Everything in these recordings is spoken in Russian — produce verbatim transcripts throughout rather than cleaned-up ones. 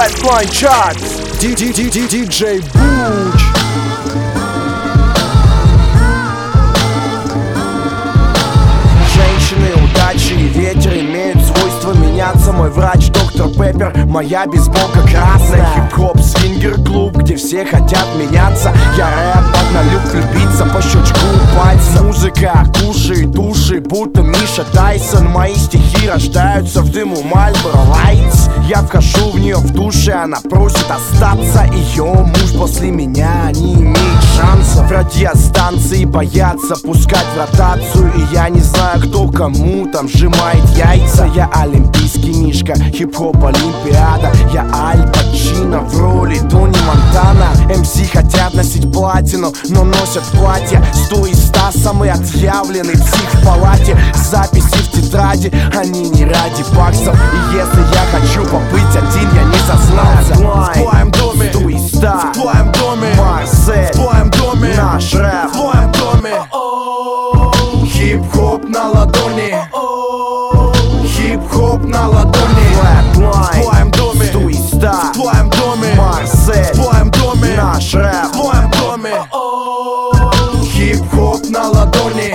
Flatline Charts, диджей Буч. Женщины, удачи и ветер имеют свойство меняться. Мой врач доктор Пеппер, моя бейсболка красная. Хип-хоп, свингер-клуб, где все хотят меняться. Я рэп, однолюб, влюбиться по щелчку пальца. Музыка кушает души, будто Миша Тайсон. Мои стихи рождаются в дыму Marlboro Lights. Я вхожу в нее в душе, она просит остаться. Ее муж после меня не имеет шансов. Радиостанции боятся пускать в ротацию. И я не знаю, кто кому там сжимает яйца. Я олимпийский мишка, хип-хоп олимпиада. Я Аль Пачино в роли Тони Монтана. эм си хотят носить платину, но носят платья. Сто из ста самый отъявленный псих в палате. Записи в тетради, они не ради баксов. И если я хочу побыть один, я не сознался. В твоем доме, сто из ста, в твоем доме, Марсель, в твоем доме, наш рэп, в твоем доме. Хип-хоп на ладони, хип-хоп на ладони. Flatline, в твоем доме, сто из ста, в твоем доме, Марсель, в твоем доме, наш рэп, в твоем доме. Хип-хоп на ладони,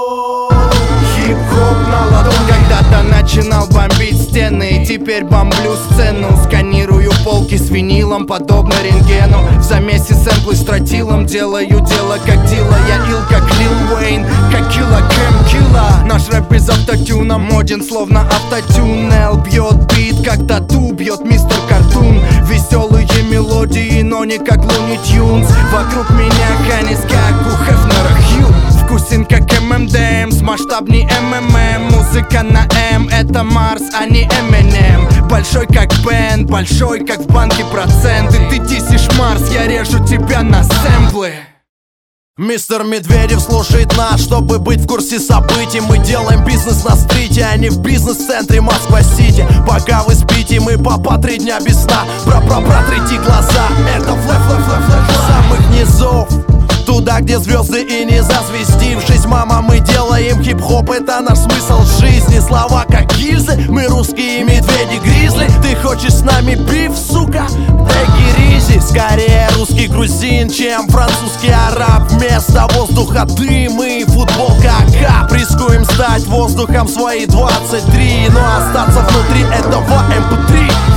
хип-хоп на ладони. Когда-то начинал бомбить стены, и теперь бомблю сцену. Сканирую полки с винилом, подобно рентгену. В замесе сэмплы с тротилом, делаю дело как Дила. Я ил как Лил Уэйн, как Килла Кэм Килла. Наш рэп без автотюна моден, словно автотюн. Эл бьет бит, как тату бьет мистер Картун. Веселые мелодии, но не как Луни Тюнс. Вокруг меня Ханис, как у Хефнера Хью. Вкусен как эм эм дэ эм, масштабней эм эм эм. Музыка на М, это Марс, а не Эминем. Большой как Бен, большой как в банке проценты. Ты дисишь Марс, я режу тебя на сэмплы. Мистер Медведев слушает нас, чтобы быть в курсе событий. Мы делаем бизнес на стрите, а не в бизнес-центре Москва-Сити. Пока вы спите, мы по по три дня без сна. Про-про-протрите глаза, это флэп-флэп-флэп-флэп с самых низов. Туда, где звезды и не зазвездившись. Мама, мы делаем хип-хоп, это наш смысл жизни. Слова как гильзы, мы русские медведи-гризли. Ты хочешь с нами биф, сука? Take it easy. Скорее русский грузин, чем французский араб. Вместо воздуха дым и футболка АК. Рискуем стать воздухом свои двадцать три, но остаться внутри этого эм пэ три.